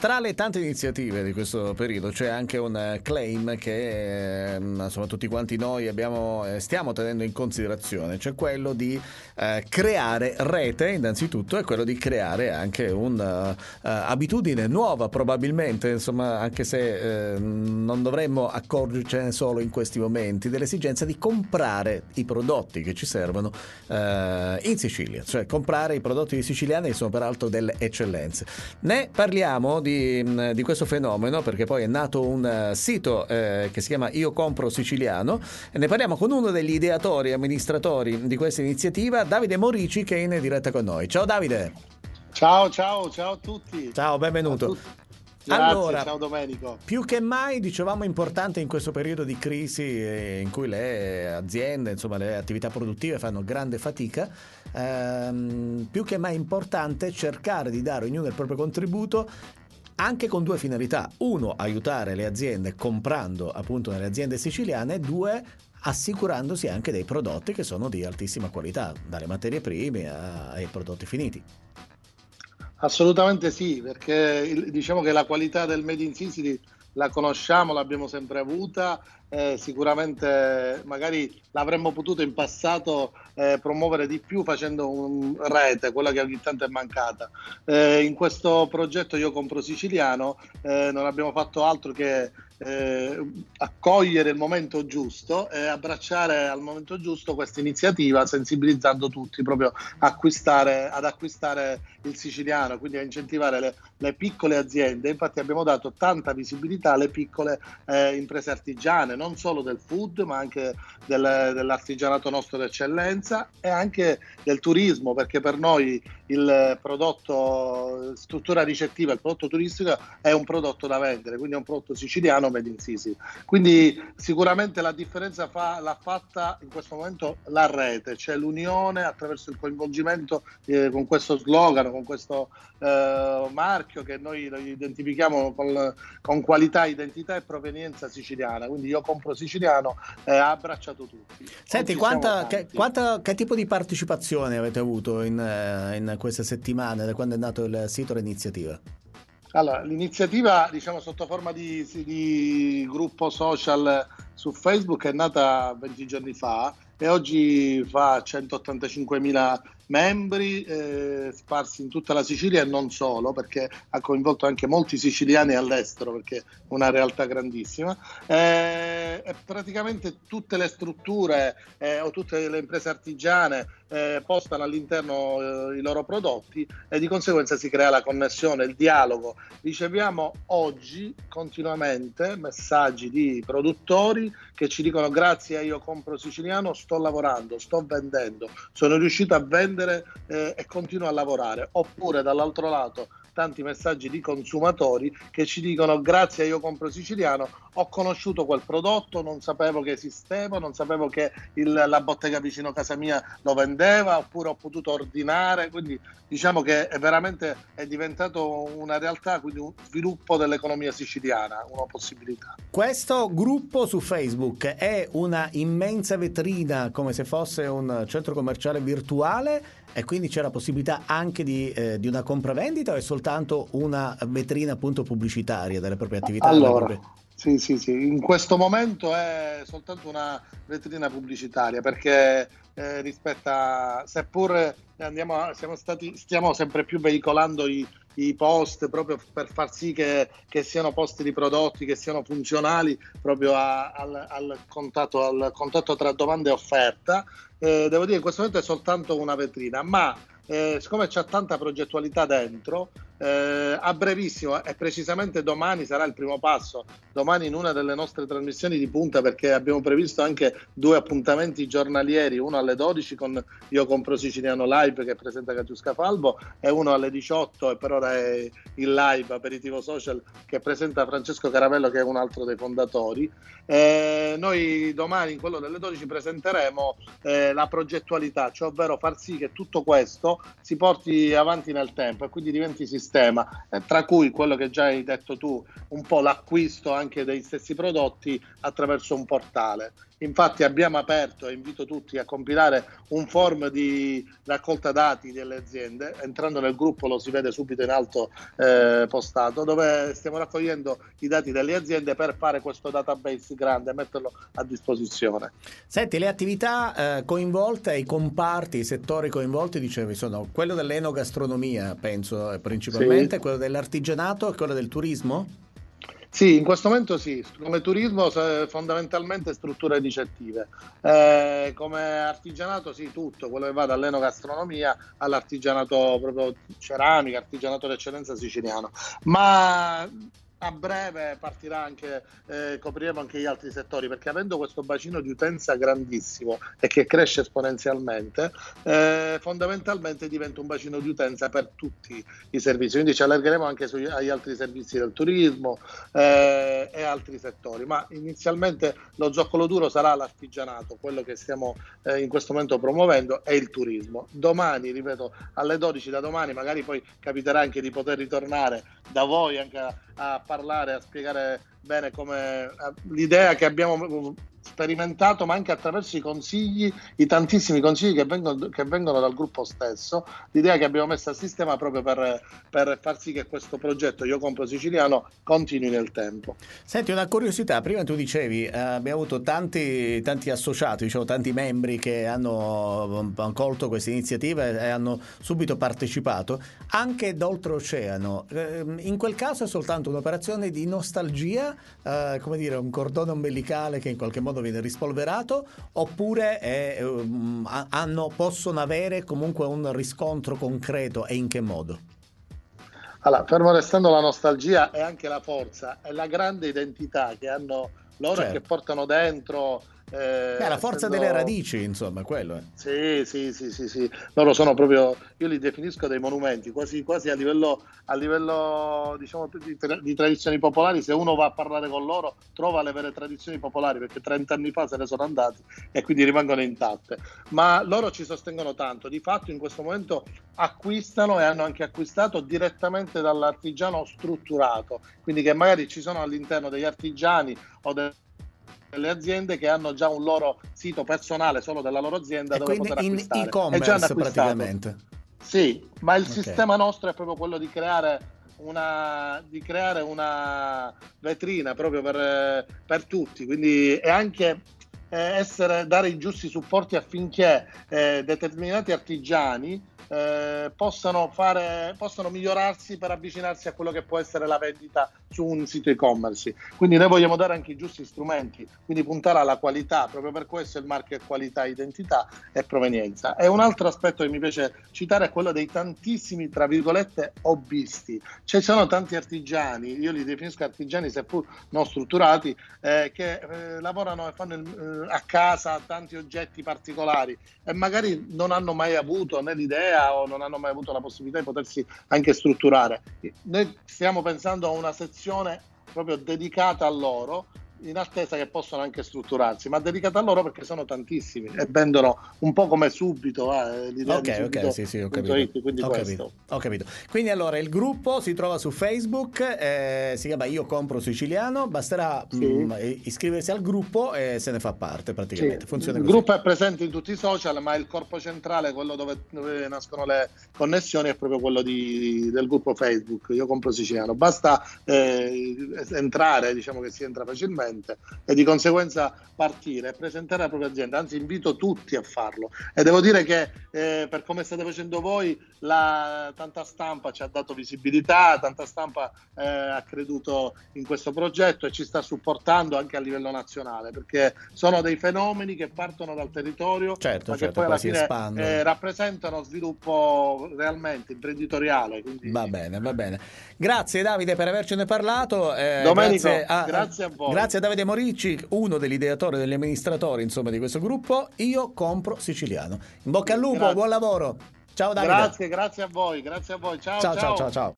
Tra le tante iniziative di questo periodo c'è anche un claim che insomma tutti quanti noi stiamo tenendo in considerazione, cioè quello di creare rete innanzitutto, e quello di creare anche un'abitudine nuova probabilmente, insomma, anche se non dovremmo accorgercene solo in questi momenti, dell'esigenza di comprare i prodotti che ci servono in Sicilia, cioè comprare i prodotti siciliani che sono peraltro delle eccellenze. Ne parliamo di questo fenomeno perché poi è nato un sito che si chiama Io Compro Siciliano, e ne parliamo con uno degli ideatori e amministratori di questa iniziativa, Davide Morici, che è in diretta con noi. Ciao Davide. Ciao a tutti. Ciao, benvenuto. Grazie, allora, ciao Domenico. Più che mai, dicevamo, importante in questo periodo di crisi in cui le aziende, insomma le attività produttive fanno grande fatica, più che mai importante cercare di dare ognuno il proprio contributo, anche con due finalità: uno, aiutare le aziende comprando appunto nelle aziende siciliane; due, assicurandosi anche dei prodotti che sono di altissima qualità, dalle materie prime ai prodotti finiti. Assolutamente sì, perché diciamo che la qualità del Made in Sicily la conosciamo, l'abbiamo sempre avuta, sicuramente magari l'avremmo potuto in passato promuovere di più facendo un rete, quella che ogni tanto è mancata. In questo progetto Io Compro Siciliano non abbiamo fatto altro che accogliere il momento giusto e abbracciare al momento giusto questa iniziativa, sensibilizzando tutti proprio ad acquistare il siciliano, quindi a incentivare le piccole aziende. Infatti abbiamo dato tanta visibilità alle piccole imprese artigiane, non solo del food ma anche dell'artigianato nostro d'eccellenza e anche del turismo, perché per noi il prodotto struttura ricettiva, il prodotto turistico è un prodotto da vendere, quindi è un prodotto siciliano made in Sicily. Quindi sicuramente la differenza l'ha fatta in questo momento la rete, cioè l'unione attraverso il coinvolgimento con questo slogan, con questo marchio che noi lo identifichiamo con qualità, identità e provenienza siciliana. Quindi Io Compro Siciliano ha abbracciato tutti. Senti, che tipo di partecipazione avete avuto in queste settimane, da quando è nato il sito e l'iniziativa? Allora, l'iniziativa, diciamo, sotto forma di gruppo social su Facebook è nata 20 giorni fa e oggi fa 185.000 membri sparsi in tutta la Sicilia e non solo, perché ha coinvolto anche molti siciliani all'estero, perché è una realtà grandissima, e praticamente tutte le strutture o tutte le imprese artigiane postano all'interno i loro prodotti e di conseguenza si crea la connessione, il dialogo. Riceviamo oggi continuamente messaggi di produttori che ci dicono: grazie a Io Compro Siciliano sto lavorando, sto vendendo, sono riuscito a vendere e continuo a lavorare. Oppure dall'altro lato tanti messaggi di consumatori che ci dicono: grazie a Io Compro Siciliano ho conosciuto quel prodotto, non sapevo che esisteva, non sapevo che la bottega vicino a casa mia lo vendeva, oppure ho potuto ordinare. Quindi diciamo che è diventato una realtà, quindi un sviluppo dell'economia siciliana, una possibilità. Questo gruppo su Facebook è una immensa vetrina, come se fosse un centro commerciale virtuale, e quindi c'è la possibilità anche di una compravendita, o è soltanto una vetrina appunto pubblicitaria delle proprie attività? Allora, sì, in questo momento è soltanto una vetrina pubblicitaria, perché seppur stiamo sempre più veicolando i post proprio per far sì che siano post di prodotti, che siano funzionali proprio al contatto tra domanda e offerta. Devo dire che in questo momento è soltanto una vetrina, ma siccome c'è tanta progettualità dentro, a brevissimo, e precisamente domani sarà il primo passo, domani in una delle nostre trasmissioni di punta, perché abbiamo previsto anche 2 appuntamenti giornalieri, uno alle 12 con Io Compro Siciliano Live che presenta Katiuska Falbo, e uno alle 18, e per ora è il live aperitivo social che presenta Francesco Caravello, che è un altro dei fondatori. Noi domani in quello delle 12 presenteremo la progettualità, cioè ovvero far sì che tutto questo si porti avanti nel tempo e quindi diventi sistema, tra cui quello che già hai detto tu, un po' l'acquisto anche dei stessi prodotti attraverso un portale. Infatti abbiamo aperto, e invito tutti a compilare un form di raccolta dati delle aziende. Entrando nel gruppo lo si vede subito in alto postato, dove stiamo raccogliendo i dati delle aziende per fare questo database grande e metterlo a disposizione. Senti, le attività coinvolte, i comparti, i settori coinvolti, dicevi, sono quello dell'enogastronomia, penso Sì. principalmente, quello dell'artigianato e quello del turismo? Sì, in questo momento sì, come turismo fondamentalmente strutture ricettive, come artigianato sì tutto, quello che va dall'enogastronomia all'artigianato proprio ceramica, artigianato d'eccellenza siciliano, ma a breve partirà anche, copriremo anche gli altri settori, perché avendo questo bacino di utenza grandissimo e che cresce esponenzialmente, fondamentalmente diventa un bacino di utenza per tutti i servizi, quindi ci allargheremo anche agli altri servizi del turismo, e altri settori, ma inizialmente lo zoccolo duro sarà l'artigianato, quello che stiamo in questo momento promuovendo, e il turismo. Domani, ripeto, alle 12 da domani, magari poi capiterà anche di poter ritornare da voi anche a parlare, a spiegare bene come l'idea che abbiamo sperimentato, ma anche attraverso i consigli, i tantissimi consigli che vengono dal gruppo stesso, l'idea che abbiamo messo a sistema proprio per far sì che questo progetto Io Compro Siciliano continui nel tempo. Senti, una curiosità, prima tu dicevi, abbiamo avuto tanti associati, diciamo, tanti membri che hanno colto questa iniziativa e hanno subito partecipato, anche d'oltreoceano. In quel caso è soltanto un'operazione di nostalgia, come dire, un cordone ombelicale che in qualche modo viene rispolverato, oppure possono avere comunque un riscontro concreto, e in che modo? Allora, fermo restando la nostalgia e anche la forza e la grande identità che hanno loro e che Certo. portano dentro, La forza delle essendo... radici, insomma, quello è. Sì. Loro sono proprio, io li definisco dei monumenti, quasi a livello diciamo, di tradizioni popolari. Se uno va a parlare con loro, trova le vere tradizioni popolari, perché 30 anni fa se ne sono andati e quindi rimangono intatte. Ma loro ci sostengono tanto. Di fatto in questo momento acquistano e hanno anche acquistato direttamente dall'artigiano strutturato, quindi che magari ci sono all'interno degli artigiani o delle aziende che hanno già un loro sito personale solo della loro azienda E dove quindi poter in acquistare, e già hanno e-commerce acquistato. praticamente. Sì, ma il Ok. sistema nostro è proprio quello di creare una vetrina proprio per tutti, quindi è anche dare i giusti supporti affinché determinati artigiani possano migliorarsi per avvicinarsi a quello che può essere la vendita su un sito e-commerce. Quindi noi vogliamo dare anche i giusti strumenti, quindi puntare alla qualità, proprio per questo il marchio è qualità, identità e provenienza. E un altro aspetto che mi piace citare è quello dei tantissimi, tra virgolette, hobbisti. Ci sono tanti artigiani, io li definisco artigiani seppur non strutturati, che lavorano e fanno a casa tanti oggetti particolari e magari non hanno mai avuto né l'idea o non hanno mai avuto la possibilità di potersi anche strutturare. Noi stiamo pensando a una sezione proprio dedicata a loro, in attesa che possano anche strutturarsi, ma dedicata a loro perché sono tantissimi e vendono un po' come subito, l'idea di Ok, sì, ho capito. subito.it, quindi Ho capito, questo. ho capito. Quindi allora il gruppo si trova su Facebook, si chiama Io Compro Siciliano, basterà Sì. iscriversi al gruppo e se ne fa parte Sì, praticamente, funziona il così. gruppo è presente in tutti i social, ma il corpo centrale, quello dove nascono le connessioni, è proprio quello del gruppo Facebook Io Compro Siciliano. Basta entrare, diciamo che si entra facilmente, e di conseguenza partire e presentare la propria azienda. Anzi, invito tutti a farlo. E devo dire che per come state facendo voi, tanta stampa ci ha dato visibilità, tanta stampa ha creduto in questo progetto e ci sta supportando anche a livello nazionale, perché sono dei fenomeni che partono dal territorio, Certo, ma che certo, poi poi alla si fine espandono. rappresentano sviluppo realmente imprenditoriale. Va Quindi, bene, va bene. Grazie Davide per avercene parlato. Domenico, grazie a voi. Grazie a Davide Moricci, uno degli ideatori, degli amministratori, insomma, di questo gruppo. Io Compro Siciliano. In bocca al lupo, buon Grazie. lavoro. Ciao Davide. Grazie a voi. Ciao, Ciao, ciao, ciao, ciao. ciao.